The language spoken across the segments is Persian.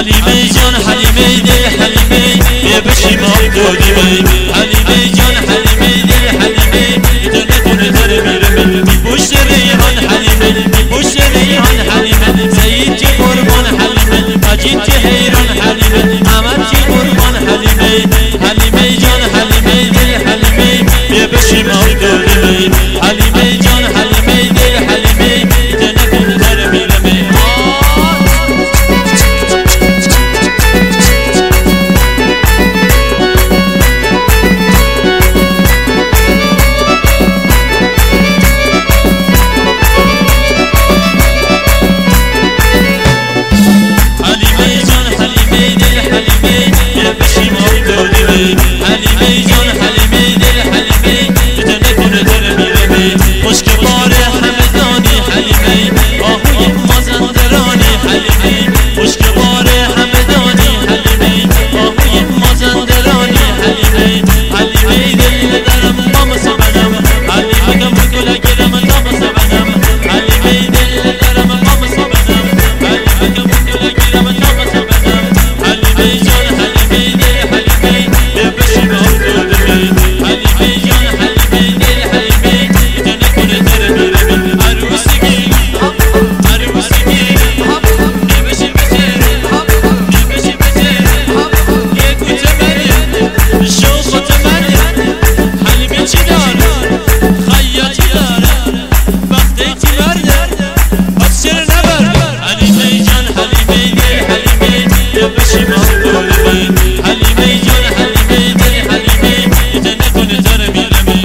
حلیمه جان حلیمه دل حلیمه بیا بشیم آب دادیمه حلیمه جان حلیمه دل حلیمه تو نکنه در میرمه پشت ریحان حلیمه پشت ریحان حلیمه سعید چه قربان حلیمه مجید چه حیران حلیمه احمد چه قربان حلیمه حلیمه جان حلیمه دل حلیمه بیا بشیم آب دادیمه حلیمه جان حلیمه دل حلیمه تو نکنه در میرمه حلیمه جان حلیمه دل حلیمه تو نکنه در میرمه مشک بار همدانی حلیمه آهوی مازندرانی حلیمه مشک بار همدانی حلیمه آهوی مازندرانی حلیمه حلیمه دل درم مام سبنم حلیمه گم گل گرم نام سبنم حلیمه دل درم مام سبنم حلیمه گم گل گرم نام سبنم حلیمه جان حلیمه دل حلیمه بیا بشیم آب دادیمه حلیمه جان حلیمه دل حلیمه تو نکنه در میرمه عروسگی عروسگی بیا بشیم بچه بیا بشیم بچه یه کوچه بره شوخت بره حلیمه چی داره خیاطی داره وقتی چی برده پس چرا نبرده حلیمه جان حلیمه دل حلیمه بیا بشیم آب دادیمه حلیمه جان حلیمه دل حلیمه تو نکنه در میرمه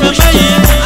همه